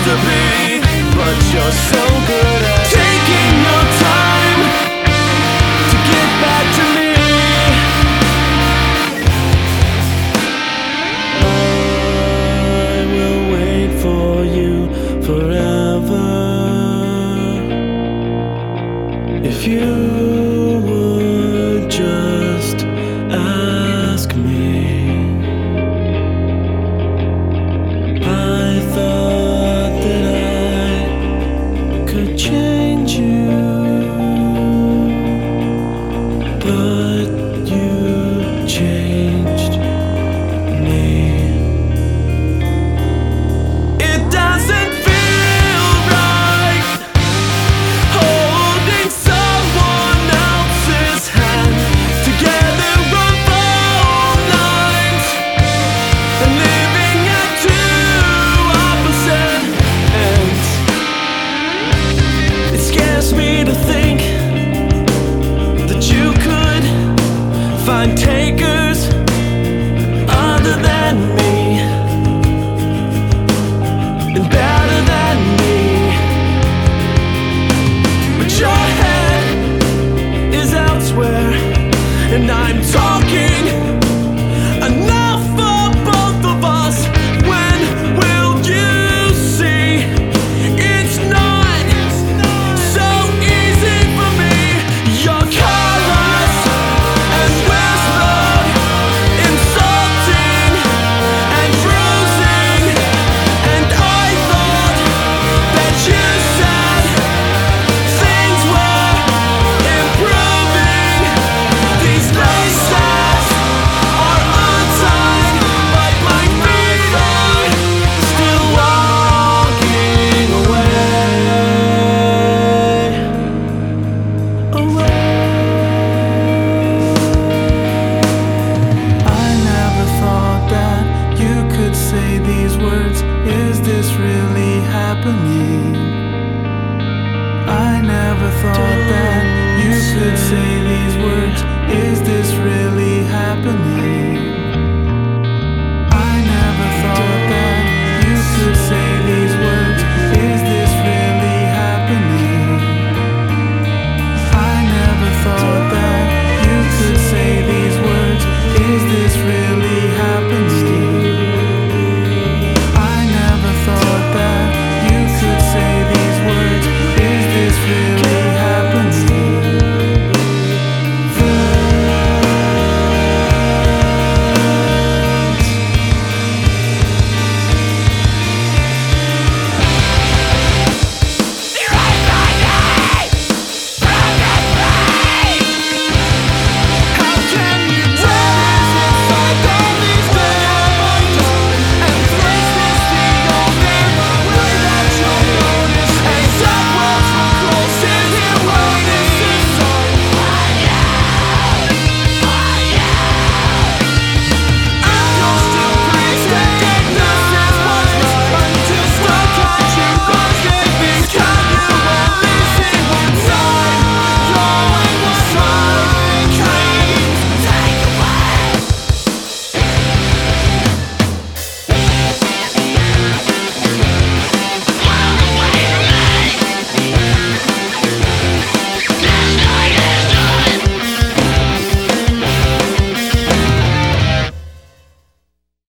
to be, but you're so good at taking your time to get back to me. I will wait for you forever. If you would just ask me. I thought that I could change you, but you changed me. It doesn't feel right holding someone else's hand together on phone lines and living at two opposite ends. It scares me to think that you could find takers other than me and better than me, but your head is elsewhere, and I'm talking enough for both of us. When will you see it's not so easy for me? Your colors and whisper, insulting and bruising, and I thought that you said things were improving. These laces are untied, but my feet are still walking away, away.